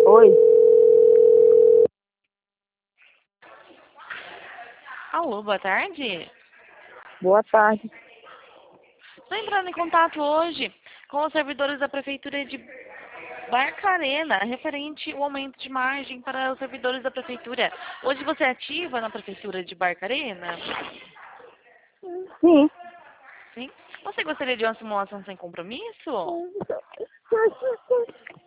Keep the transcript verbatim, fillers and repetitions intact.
Oi. Alô, boa tarde. Boa tarde. Estou entrando em contato hoje com os servidores da Prefeitura de Barcarena, referente ao aumento de margem para os servidores da Prefeitura. Hoje você é ativa na Prefeitura de Barcarena? Sim. Sim. Você gostaria de uma simulação sem compromisso?